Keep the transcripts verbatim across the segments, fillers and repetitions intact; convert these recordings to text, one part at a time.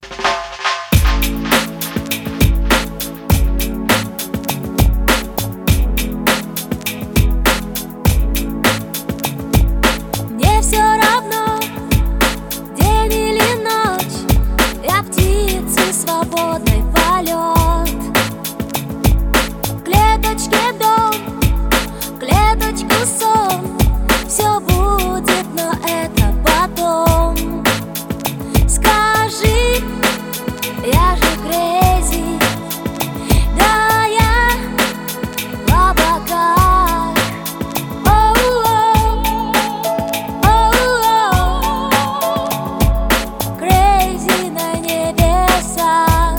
Мне все равно, день или ночь, я птицы свободный полет. В клеточке дом, в клеточку сон, все будет, но это потом. Скажи, я же crazy, да я в облаках. Crazy на небесах.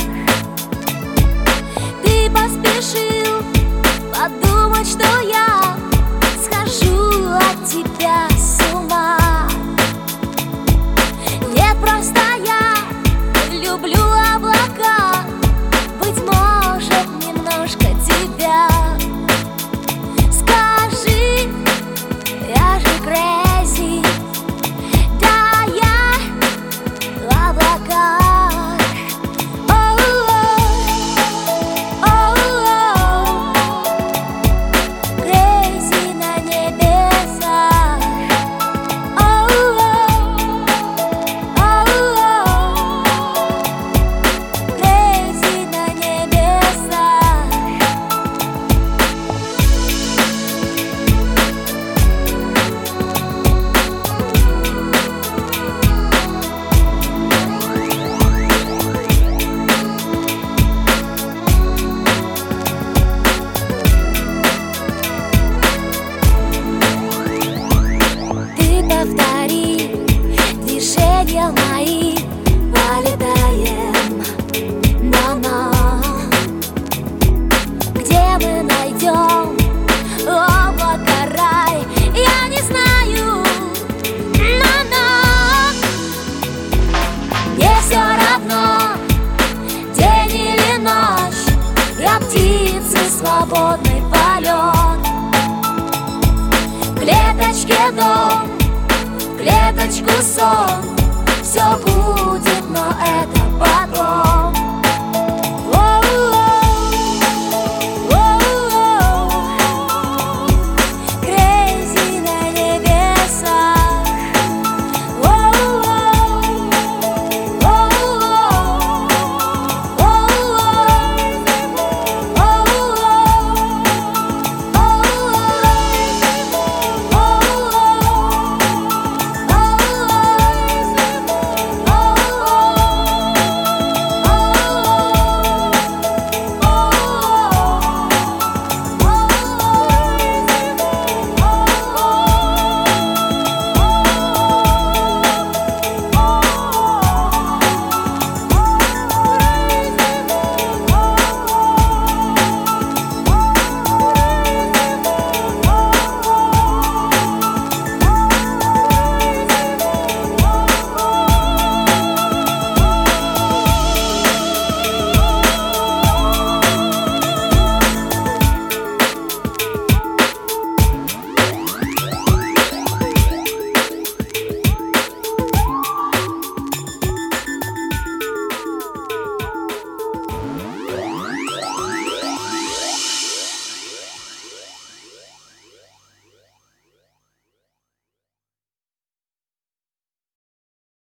Ты поспешил подумать, что я схожу от тебя с ума. Нет, просто я люблю облака, быть может, немножко тебя. Скажи, я же crazy, да я в облаках. Crazy на небесах. Crazy на небесах. Ты повтори движения мои, полетаем, но-но. Где мы найдем облако рай, я не знаю, но-но. Мне все равно, день или ночь, я птицы свободный полет. В клеточке дом, в клеточку сон, все будет, но это